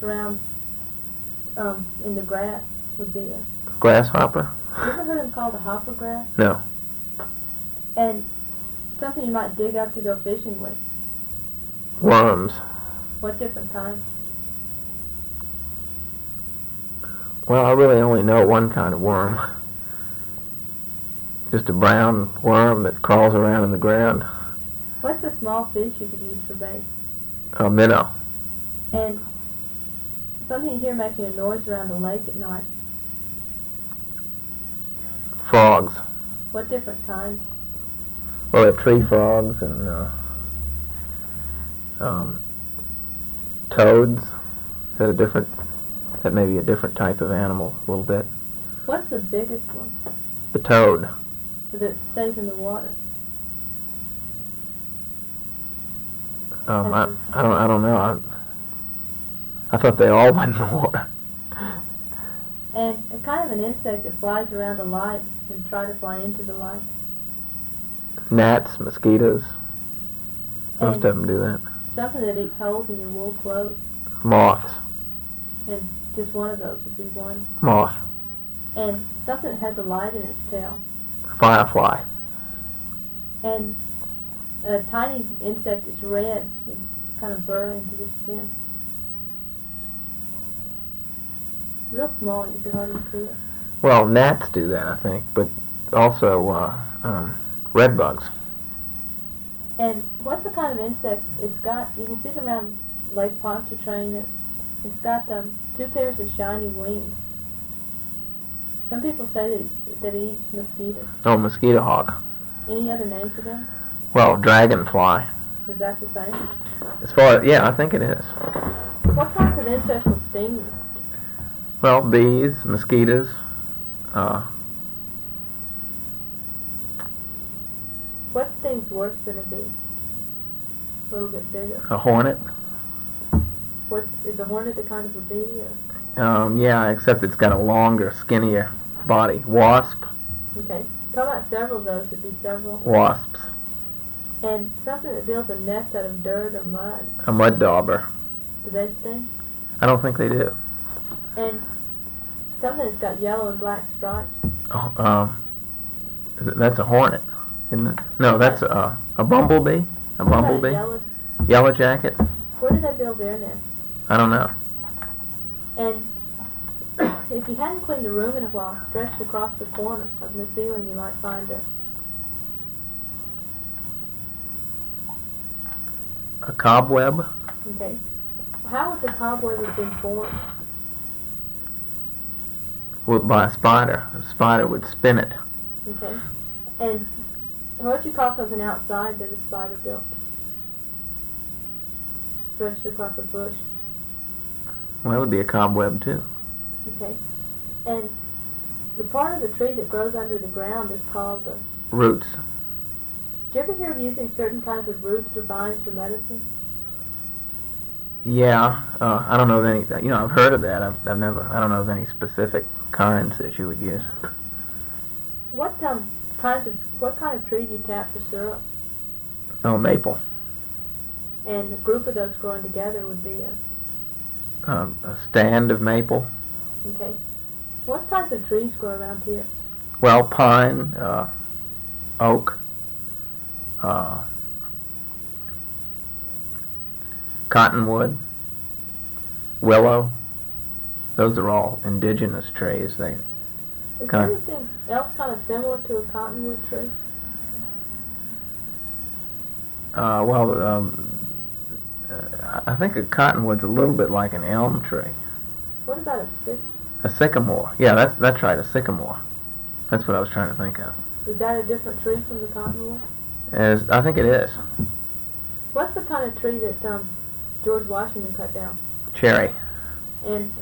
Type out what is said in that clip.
around in the grass would be a... Grasshopper? You ever heard them called a hopper grass? No. And something you might dig up to go fishing with. Worms. What different kinds? Well, I really only know one kind of worm. Just a brown worm that crawls around in the ground. What's the small fish you could use for bait? A minnow. And something you hear making a noise around the lake at night. Frogs. What different kinds? Well, they're tree frogs and toads. That may be a different type of animal, a little bit. What's the biggest one? The toad. That stays in the water. I don't know. I thought they all went in the water. And a kind of an insect that flies around a light and try to fly into the light. Gnats, mosquitoes. Most And of them do that. something that eats holes in your wool clothes. Moths. And just one of those would be one. Moth. And something that has a light in its tail. Firefly. And a tiny insect that's red and kind of burrow into your skin. Real small, you can hardly see it. Well, gnats do that, I think, but also red bugs. And what's the kind of insect? It's got, you can see it around Lake Pontchartrain. It's got two pairs of shiny wings. Some people say that it eats mosquitoes. Oh, mosquito hawk. Any other names for them? Well, dragonfly. Is that the same? As far as, yeah, I think it is. What kinds of insects will sting you? Well, bees, mosquitoes, What stings worse than a bee? A little bit bigger. a hornet. Is a hornet a kind of a bee? Or? Yeah, except it's got a longer, skinnier body. Wasp. Okay. Talk about several of those. It'd be several. Wasps. And something that builds a nest out of dirt or mud. A mud dauber. Do they sting? I don't think they do. And something that's got yellow and black stripes. Oh, that's a hornet, isn't it? No, that's a bumblebee. A bumblebee. Yellow jacket. Where do they build their nest? I don't know. And if you hadn't cleaned a room in a while, stretched across the corner of the ceiling, you might find A cobweb. Okay. How would the cobweb have been formed? Well, by a spider. A spider would spin it. Okay. And what would you call something outside that a spider built? Stretched across a bush. Well, it would be a cobweb too. Okay. And the part of the tree that grows under the ground is called the... Roots. Do you ever hear of using certain kinds of roots or vines for medicine? Yeah, I don't know of any. I've heard of that. I've never. I don't know of any specific kinds that you would use. What kind of tree do you tap for syrup? Oh, maple. And a group of those growing together would be A stand of maple. okay. What kinds of trees grow around here? Well, pine, oak, cottonwood, willow. Those are all indigenous trees. Is there anything else kind of similar to a cottonwood tree? I think a cottonwood's a little bit like an elm tree. What about a sycamore? A sycamore. Yeah, that's right, a sycamore. That's what I was trying to think of. Is that a different tree from the cottonwood? I think it is. What's the kind of tree that George Washington cut down? Cherry. And